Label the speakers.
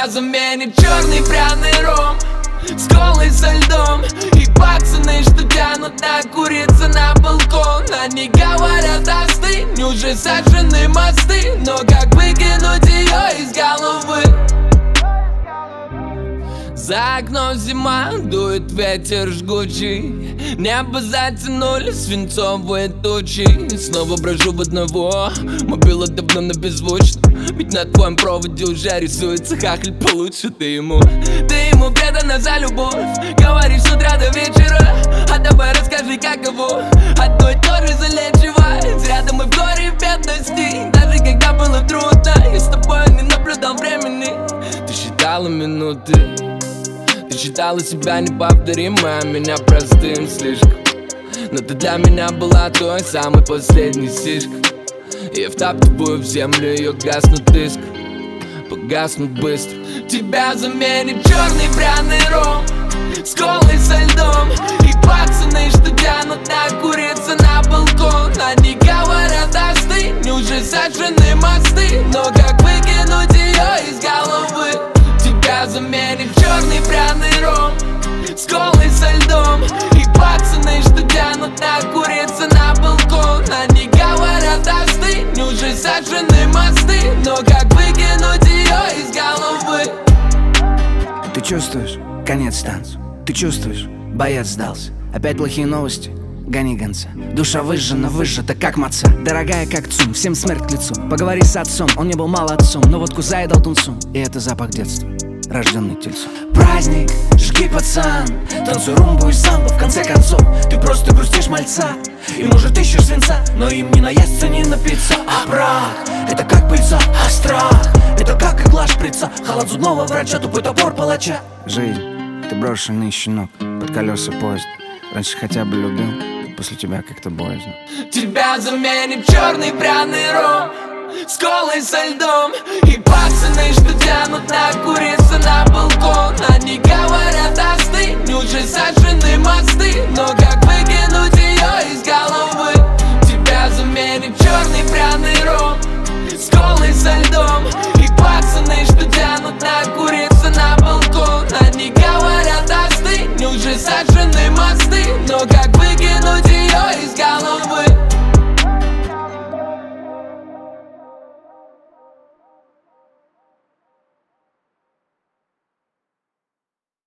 Speaker 1: Тебя заменит черный пряный ром с колой со льдом. И пацаны, что тянут накуриться на балкон, они говорят: остынь, уже сожжены мосты. Но как выкинуть ее из головы? За окном зима, дует ветер жгучий, небо затянули свинцовые тучи. Снова брожу в одного, мобила давно на беззвучном, ведь на твоем проводе уже рисуется хахаль получше. Ты ему предана за любовь, говоришь с утра до вечера. А давай расскажи, как его одно и то же залечивать. Рядом и в горе, и в бедности, даже когда было трудно, я с тобой не наблюдал времени. Ты считала минуты, ты считала себя неповторимой, а меня простым слишком. Но ты для меня была той самой последней сишкой. Я втаптываю в землю ее, гаснут искры, погаснут быстро. Тебя заменит черный пряный ром с колой со льдом. И пацаны, что тянут накуриться на балкон, они говорят: остынь, уже сожжены мосты. Но как выкинуть ее из головы? Тебя заменит черный пряный ром с колой со льдом. И пацаны, что тянут накуриться на балкон, они говорят: остынь, уже сожжены мосты. Но как выкинуть ее из головы?
Speaker 2: Ты чувствуешь? Конец танцу. Ты чувствуешь? Боец сдался. Опять плохие новости? Гони гонца. Душа выжжена, выжжета, как маца. Дорогая, как цум, всем смерть к лицу. Поговори с отцом, он не был молодцом, но водку заедал тунцом. И это запах детства, рожденный тельцом. Праздник, жги, пацан, танцуй румбу и самбо, в конце концов. Ты просто грустишь мальца, и может ищешь свинца, но им не наесться, не напиться. А прах, это как пыльца, а страх, это как игла шприца, холод зубного врача, тупой топор палача. Жизнь, ты брошенный щенок под колеса поезда. Раньше хотя бы любил, после тебя как-то боязно.
Speaker 1: Тебя заменит черный пряный ром с колой со льдом. И пацаны, что тянут накуриться на балкон, они говорят: остынь, уже сожжены мосты. Но как выкинуть ее из головы? Тебя заменит черный пряный ром с колой со льдом. И пацаны, что тянут накуриться на балкон, они говорят: остынь, уже сожжены мосты. Но как